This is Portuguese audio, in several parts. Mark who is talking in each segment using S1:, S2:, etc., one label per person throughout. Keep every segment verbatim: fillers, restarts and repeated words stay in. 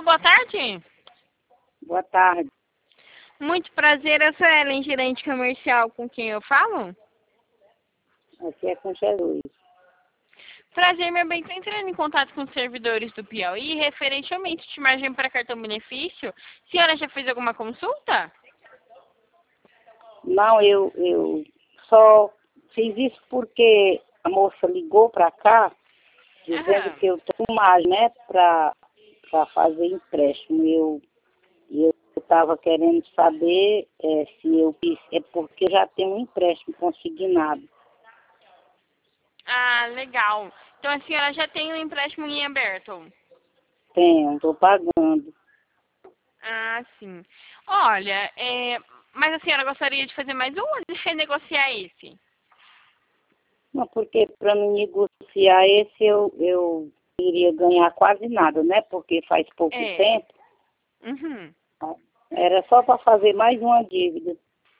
S1: Alô, boa tarde.
S2: Boa tarde.
S1: Muito prazer, eu sou a Ellen, gerente comercial, com quem eu falo?
S2: Aqui é com Jesus.
S1: Prazer, meu bem, estou entrando em contato com os servidores do Piauí, referente ao aumento de margem para cartão benefício. A senhora já fez alguma consulta?
S2: Não, eu, eu só fiz isso porque a moça ligou para cá, dizendo
S1: Aham.
S2: que eu tenho mais, né, para fazer empréstimo. Eu eu estava querendo saber é, se eu fiz, é porque eu já tenho um empréstimo consignado.
S1: Ah, legal. Então a senhora já tem um empréstimo em aberto?
S2: Tenho, estou pagando.
S1: Ah, sim. Olha, é... mas a senhora gostaria de fazer mais um ou de renegociar esse?
S2: Não, porque para me negociar esse eu, eu iria ganhar quase nada, né? Porque faz pouco
S1: É.
S2: tempo.
S1: Uhum.
S2: Era só para fazer mais uma dívida.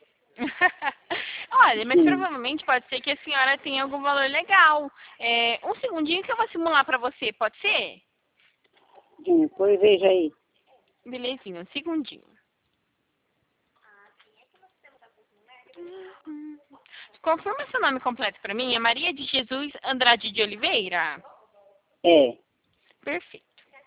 S1: Olha, mas
S2: Sim.
S1: provavelmente pode ser que a senhora tenha algum valor legal. É, um segundinho que eu vou simular para você, pode ser?
S2: Sim, pois veja aí.
S1: Belezinha, um segundinho. Confirma seu nome completo para mim. É Maria de Jesus Andrade de Oliveira?
S2: É.
S1: Perfeito.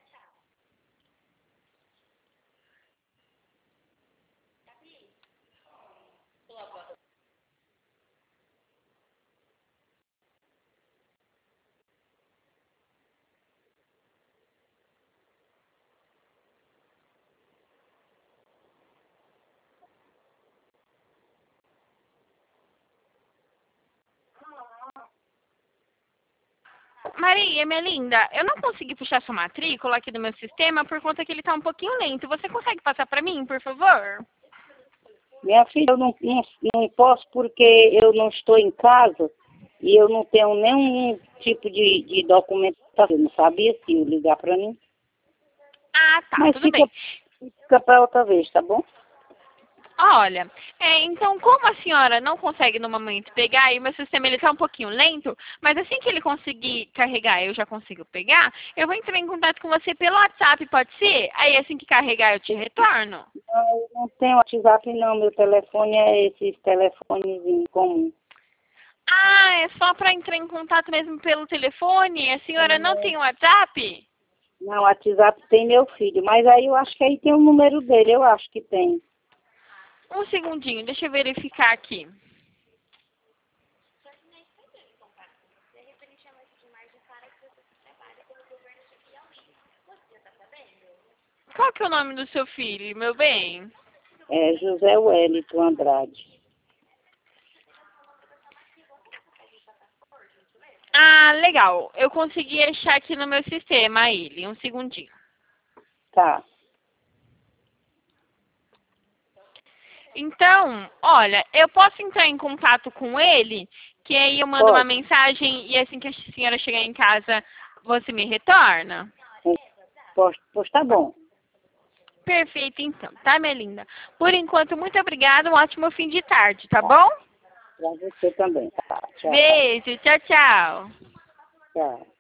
S1: Maria, minha linda, eu não consegui puxar sua matrícula aqui do meu sistema por conta que ele está um pouquinho lento. Você consegue passar para mim, por favor?
S2: Minha filha, eu não, não, não posso porque eu não estou em casa e eu não tenho nenhum tipo de, de documentação. Eu não sabia se eu ligar para mim.
S1: Ah, tá,
S2: Mas
S1: tudo
S2: fica,
S1: bem.
S2: fica para outra vez, tá bom?
S1: Olha, é, então como a senhora não consegue no momento pegar, e o meu sistema ele tá um pouquinho lento, mas assim que ele conseguir carregar, eu já consigo pegar, eu vou entrar em contato com você pelo WhatsApp, pode ser? Aí assim que carregar eu te retorno.
S2: Não, eu não tenho WhatsApp não, meu telefone é esses telefonezinhos comum.
S1: Ah, é só para entrar em contato mesmo pelo telefone? A senhora não tem WhatsApp?
S2: Não, WhatsApp tem meu filho, mas aí eu acho que aí tem o número dele, eu acho que tem.
S1: Um segundinho, deixa eu verificar aqui. Qual que é o nome do seu filho, meu bem?
S2: É José Wellington Andrade.
S1: Ah, legal. Eu consegui achar aqui no meu sistema ele. Um segundinho.
S2: Tá.
S1: Então, olha, eu posso entrar em contato com ele, que aí eu mando uma
S2: Pode.
S1: mensagem e assim que a senhora chegar em casa, você me retorna?
S2: Pois, pois tá bom.
S1: Perfeito, então, tá, minha linda? Por enquanto, muito obrigada, um ótimo fim de tarde, tá bom?
S2: Pra você também. Tá. Tchau.
S1: Beijo, tchau, tchau.
S2: Tchau.